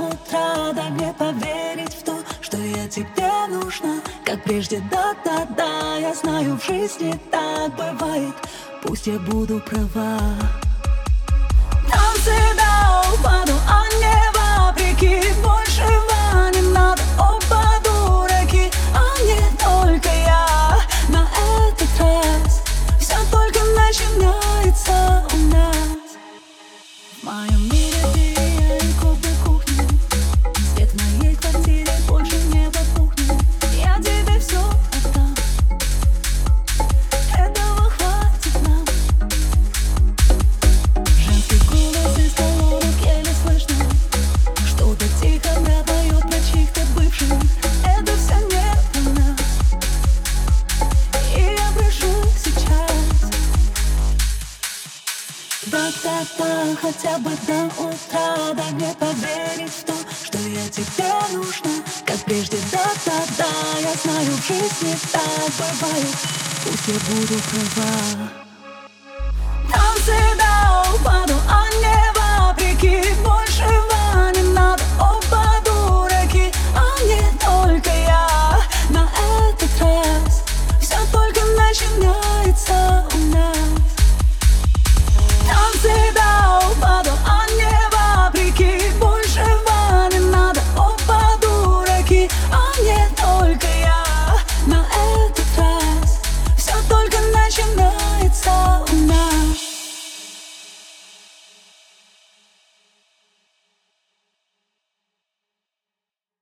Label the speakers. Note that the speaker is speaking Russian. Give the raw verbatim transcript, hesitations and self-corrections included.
Speaker 1: утра. Дай мне поверить в то, что я тебе нужна. Как прежде, да-да-да, я знаю, в жизни так бывает. Пусть я буду права. Танцы до упаду, а не вопреки. Большего не надо, оба дураки, а не только я. На этот раз все только начинается у нас. В моем мире ты и кухня, кухня. Свет в моей квартире больше не потухнет. Я тебе все отдам, этого хватит нам. Женский голос из колонок еле слышно. Что-то тихо мне поет про чьих-то бывших. Это все не про нас. И я прошу сейчас. Да-да-да, хотя бы до утра. Дай мне поверить в то, что я тебе нужна. Как прежде, да-да-да, я знаю, в жизни так бывает. Пусть я буду права.